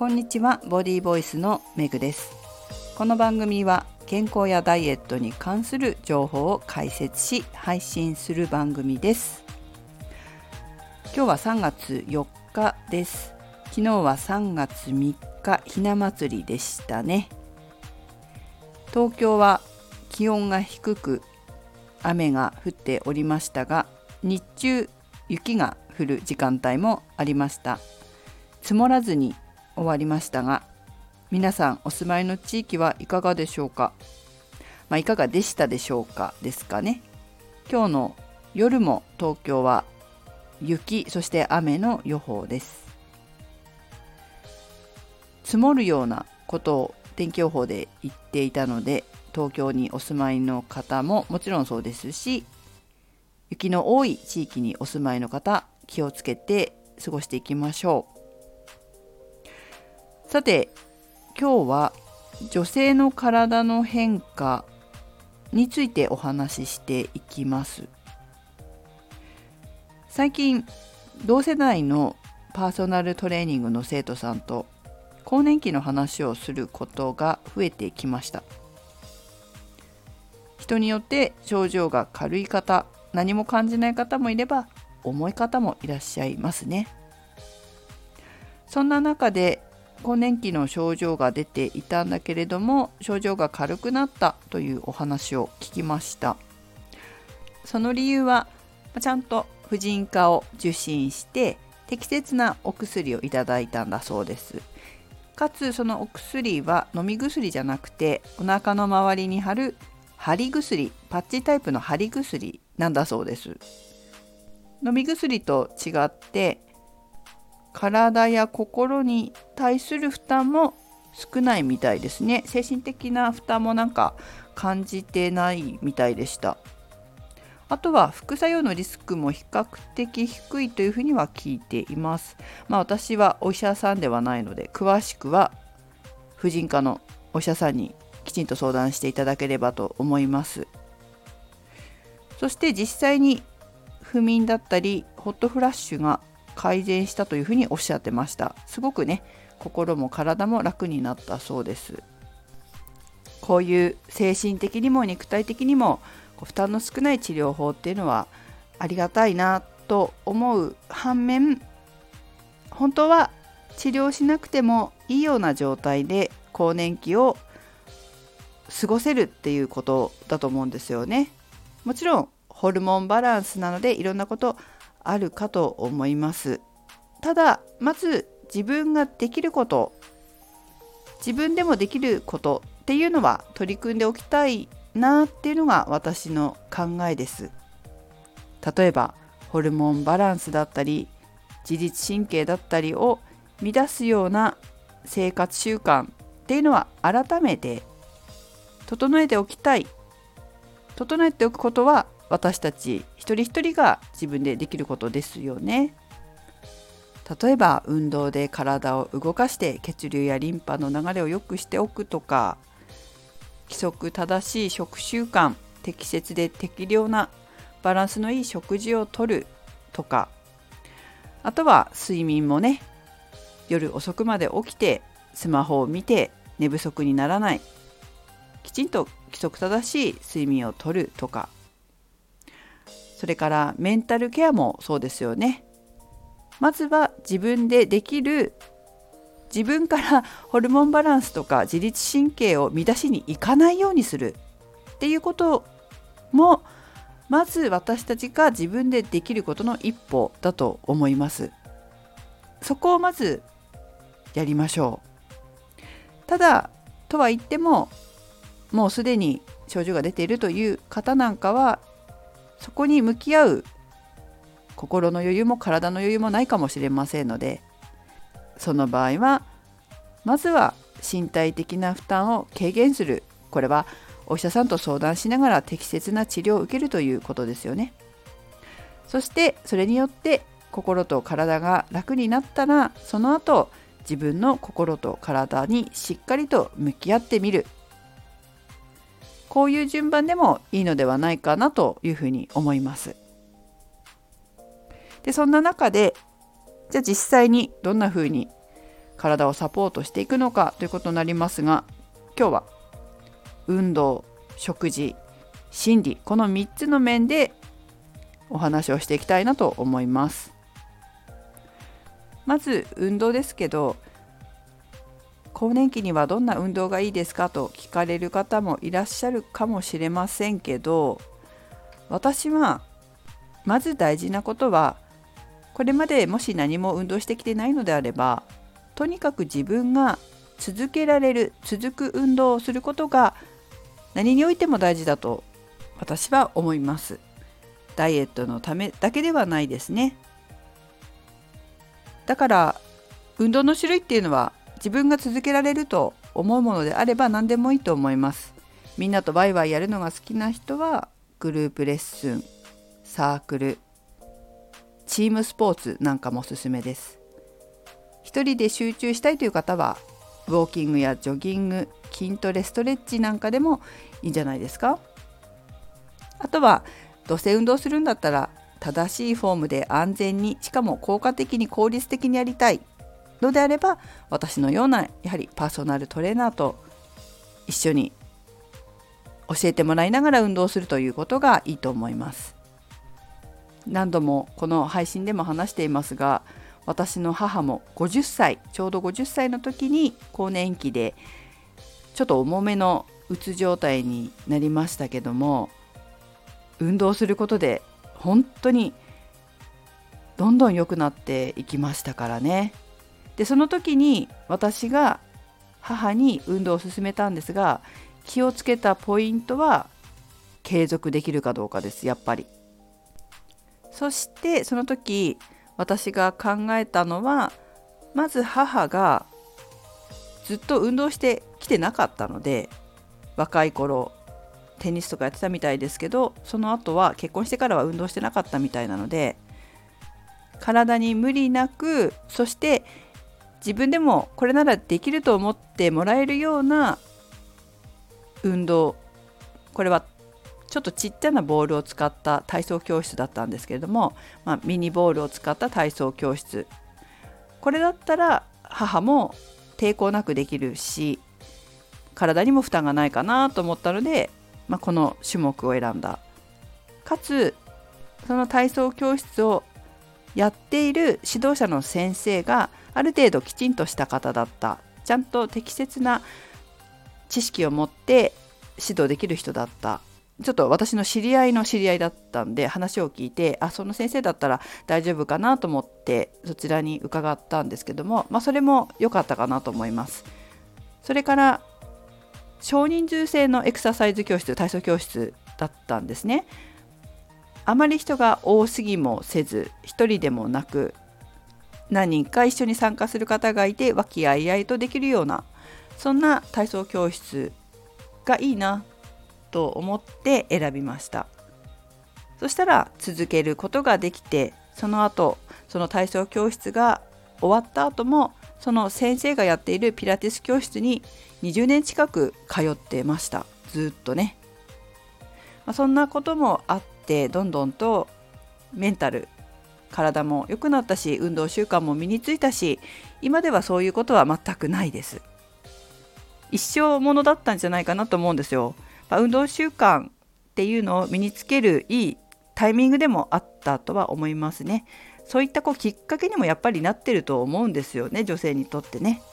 こんにちは、ボディボイスのメグです。この番組は健康やダイエットに関する情報を解説し配信する番組です。今日は3月4日です。昨日は3月3日ひな祭りでしたね。東京は気温が低く雨が降っておりましたが、日中雪が降る時間帯もありました。積もらずに終わりましたが、皆さんお住まいの地域はいかがでしょうか。いかがでしたでしょうかですかね。今日の夜も東京は雪、そして雨の予報です。積もるようなことを天気予報で言っていたので、東京にお住まいの方ももちろんそうですし、雪の多い地域にお住まいの方、気をつけて過ごしていきましょう。さて、今日は女性の体の変化についてお話ししていきます。最近、同世代のパーソナルトレーニングの生徒さんと更年期の話をすることが増えてきました。人によって症状が軽い方、何も感じない方もいれば、重い方もいらっしゃいますね。そんな中で更年期の症状が出ていたんだけれども、症状が軽くなったというお話を聞きました。その理由は、ちゃんと婦人科を受診して適切なお薬をいただいたんだそうです。かつそのお薬は飲み薬じゃなくて、お腹の周りに貼る貼り薬、パッチタイプの貼り薬なんだそうです。飲み薬と違って体や心に対する負担も少ないみたいですね。精神的な負担も感じてないみたいでした。あとは副作用のリスクも比較的低いというふうには聞いています。私はお医者さんではないので、詳しくは婦人科のお医者さんにきちんと相談していただければと思います。そして実際に不眠だったりホットフラッシュが改善したというふうにおっしゃってました。すごくね、心も体も楽になったそうです。こういう精神的にも肉体的にも負担の少ない治療法っていうのはありがたいなと思う反面、本当は治療しなくてもいいような状態で更年期を過ごせるっていうことだと思うんですよね。もちろんホルモンバランスなのでいろんなことあるかと思います。ただ、まず自分ができること、自分でもできることっていうのは取り組んでおきたいなっていうのが私の考えです。例えばホルモンバランスだったり自律神経だったりを乱すような生活習慣っていうのは改めて整えておきたい。整えておくことは私たち一人一人が自分でできることですよね。例えば運動で体を動かして血流やリンパの流れを良くしておくとか、規則正しい食習慣、適切で適量なバランスのいい食事をとるとか、あとは睡眠もね、夜遅くまで起きてスマホを見て寝不足にならない、きちんと規則正しい睡眠をとるとか、それからメンタルケアもそうですよね。まずは自分でできる、自分からホルモンバランスとか自律神経を乱しにいかないようにするっていうことも、まず私たちが自分でできることの一歩だと思います。そこをまずやりましょう。ただとは言っても、もうすでに症状が出ているという方なんかは、そこに向き合う心の余裕も体の余裕もないかもしれませんので、その場合はまずは身体的な負担を軽減する。これはお医者さんと相談しながら適切な治療を受けるということですよね。そしてそれによって心と体が楽になったら、その後自分の心と体にしっかりと向き合ってみる。こういう順番でもいいのではないかなというふうに思います。で、そんな中で、じゃあ実際にどんなふうに体をサポートしていくのかということになりますが、今日は運動、食事、心理、この3つの面でお話をしていきたいなと思います。まず運動ですけど、更年期にはどんな運動がいいですかと聞かれる方もいらっしゃるかもしれませんけど、私はまず大事なことは、これまでもし何も運動してきてないのであれば、とにかく自分が続けられる、続く運動をすることが何においても大事だと私は思います。ダイエットのためだけではないですね。だから運動の種類っていうのは自分が続けられると思うものであれば何でもいいと思います。みんなとワイワイやるのが好きな人はグループレッスン、サークル、チームスポーツなんかもおすすめです。一人で集中したいという方はウォーキングやジョギング、筋トレ、ストレッチなんかでもいいんじゃないですか。あとはどうせ運動するんだったら正しいフォームで安全に、しかも効果的に効率的にやりたいのであれば、私のようなやはりパーソナルトレーナーと一緒に教えてもらいながら運動するということがいいと思います。何度もこの配信でも話していますが、私の母も50歳、ちょうど50歳の時に更年期でちょっと重めのうつ状態になりましたけども、運動することで本当にどんどん良くなっていきましたからね。で、その時に私が母に運動を勧めたんですが、気をつけたポイントは継続できるかどうかです、やっぱり。そしてその時私が考えたのは、まず母がずっと運動してきてなかったので、若い頃テニスとかやってたみたいですけど、その後は結婚してからは運動してなかったみたいなので、体に無理なく、そして自分でもこれならできると思ってもらえるような運動、これはちょっとちっちゃなボールを使った体操教室だったんですけれども、ミニボールを使った体操教室、これだったら母も抵抗なくできるし、体にも負担がないかなと思ったので、この種目を選んだ。かつその体操教室をやっている指導者の先生がある程度きちんとした方だった、ちゃんと適切な知識を持って指導できる人だった。ちょっと私の知り合いの知り合いだったんで、話を聞いて、その先生だったら大丈夫かなと思ってそちらに伺ったんですけども、それも良かったかなと思います。それから少人数制のエクササイズ教室、体操教室だったんですね。あまり人が多すぎもせず、一人でもなく、何人か一緒に参加する方がいて和気あいあいとできるような、そんな体操教室がいいなと思って選びました。そしたら続けることができて、その後その体操教室が終わった後も、その先生がやっているピラティス教室に20年近く通ってました。ずっとね。そんなこともあって、どんどんとメンタル、体も良くなったし、運動習慣も身についたし、今ではそういうことは全くないです。一生ものだったんじゃないかなと思うんですよ。運動習慣っていうのを身につけるいいタイミングでもあったとは思いますね。そういったきっかけにもやっぱりなってると思うんですよね、女性にとってね。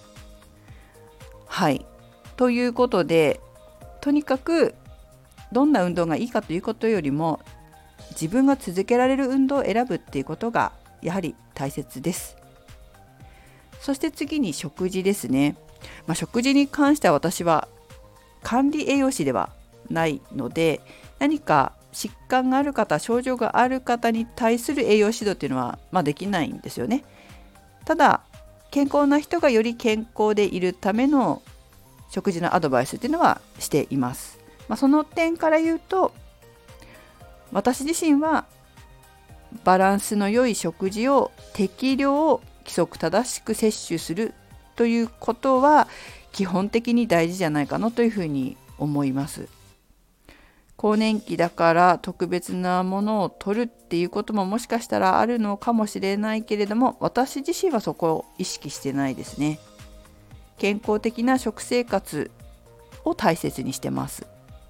はい。ということで、とにかくどんな運動がいいかということよりも、自分が続けられる運動を選ぶっていうことがやはり大切です。そして次に食事ですね。食事に関しては私は管理栄養士ではないので、何か疾患がある方、症状がある方に対する栄養指導っていうのはできないんですよね。ただ健康な人がより健康でいるための食事のアドバイスっていうのはしています。その点から言うと、私自身はバランスの良い食事を適量規則正しく摂取するということは基本的に大事じゃないかなというふうに思います。 更年期だから特別なものを取るっていうことももしかしたらあるのかもしれないけれども、私自身はそこを意識してないですね。健康的な食生活を大切にしてます。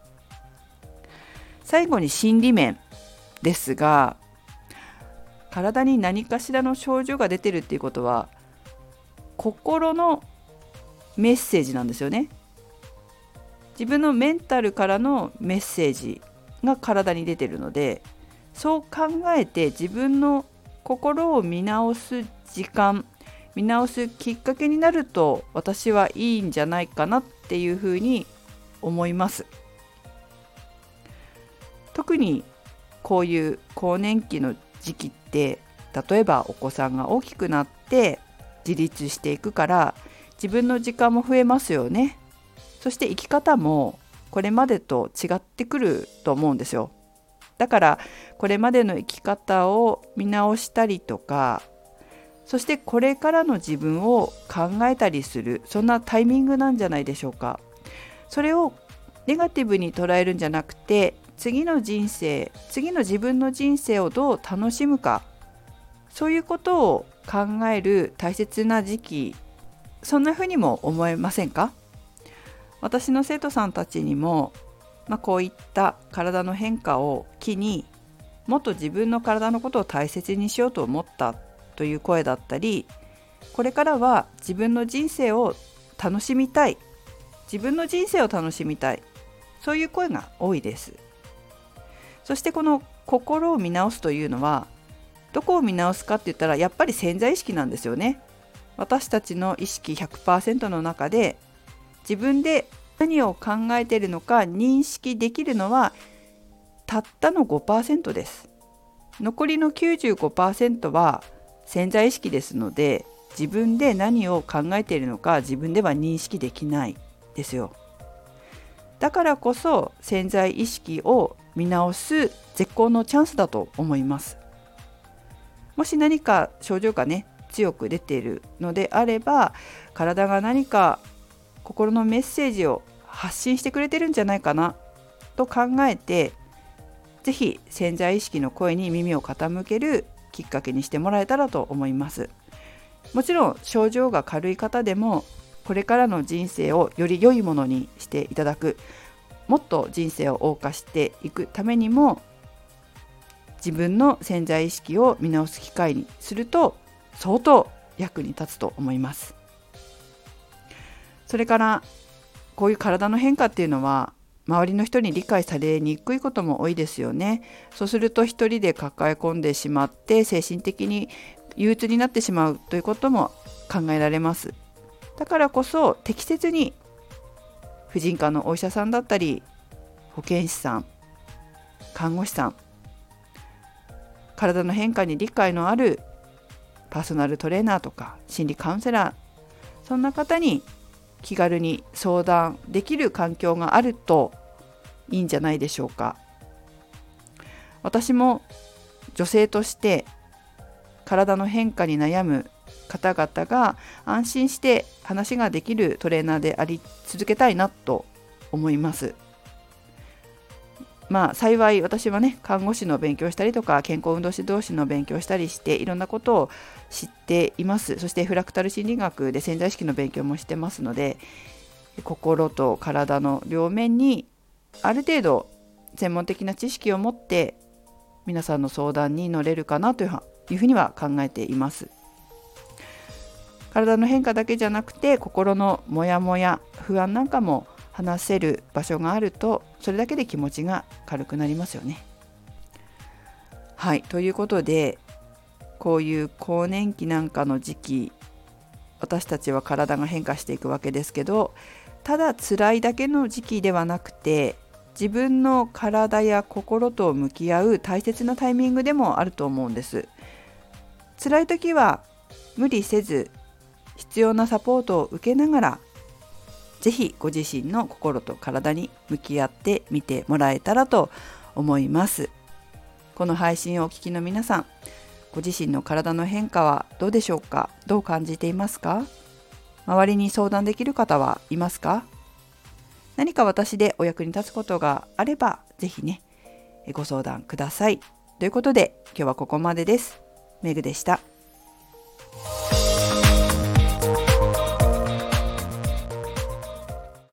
最後に心理面ですが、体に何かしらの症状が出てるっていうことは心のメッセージなんですよね。自分のメンタルからのメッセージが体に出てるので、そう考えて自分の心を見直す時間、見直すきっかけになると私はいいんじゃないかなっていうふうに思います。特にこういう更年期の時期って、例えばお子さんが大きくなって自立していくから自分の時間も増えますよね。そして生き方もこれまでと違ってくると思うんですよ。だからこれまでの生き方を見直したりとか、そしてこれからの自分を考えたりする、そんなタイミングなんじゃないでしょうか。それをネガティブに捉えるんじゃなくて、次の人生、次の自分の人生をどう楽しむか、そういうことを考える大切な時期、そんなふうにも思えませんか？私の生徒さんたちにも、こういった体の変化を機にもっと自分の体のことを大切にしようと思ったという声だったり、これからは自分の人生を楽しみたい、自分の人生を楽しみたい、そういう声が多いです。そしてこの心を見直すというのは、どこを見直すかって言ったらやっぱり潜在意識なんですよね。私たちの意識 100% の中で自分で何を考えているのか認識できるのはたったの 5% です。残りの 95% は潜在意識ですので、自分で何を考えているのか自分では認識できないですよ。だからこそ潜在意識を見直す絶好のチャンスだと思います。もし何か症状が強く出ているのであれば、体が何か心のメッセージを発信してくれてるんじゃないかなと考えて、ぜひ潜在意識の声に耳を傾けるきっかけにしてもらえたらと思います。もちろん症状が軽い方でも、これからの人生をより良いものにしていただく、もっと人生を謳歌していくためにも、自分の潜在意識を見直す機会にすると相当役に立つと思います。それからこういう体の変化っていうのは周りの人に理解されにくいことも多いですよね。そうすると一人で抱え込んでしまって精神的に憂鬱になってしまうということも考えられます。だからこそ適切に婦人科のお医者さんだったり、保健師さん、看護師さん、体の変化に理解のあるパーソナルトレーナーとか心理カウンセラー、そんな方に気軽に相談できる環境があるといいんじゃないでしょうか。私も女性として体の変化に悩む方々が安心して話ができるトレーナーであり続けたいなと思います。幸い私は看護師の勉強したりとか健康運動指導士の勉強したりしていろんなことを知っています。そしてフラクタル心理学で潜在意識の勉強もしてますので、心と体の両面にある程度専門的な知識を持って皆さんの相談に乗れるかなというふうには考えています。体の変化だけじゃなくて心のモヤモヤ不安なんかも話せる場所があると、それだけで気持ちが軽くなりますよね。はい、ということで、こういう更年期なんかの時期、私たちは体が変化していくわけですけど、ただ辛いだけの時期ではなくて、自分の体や心と向き合う大切なタイミングでもあると思うんです。辛い時は無理せず、必要なサポートを受けながら、ぜひご自身の心と体に向き合ってみてもらえたらと思います。この配信をお聞きの皆さん、ご自身の体の変化はどうでしょうか？どう感じていますか？周りに相談できる方はいますか？何か私でお役に立つことがあれば、 ぜひねご相談ください。ということで今日はここまでです。めぐでした。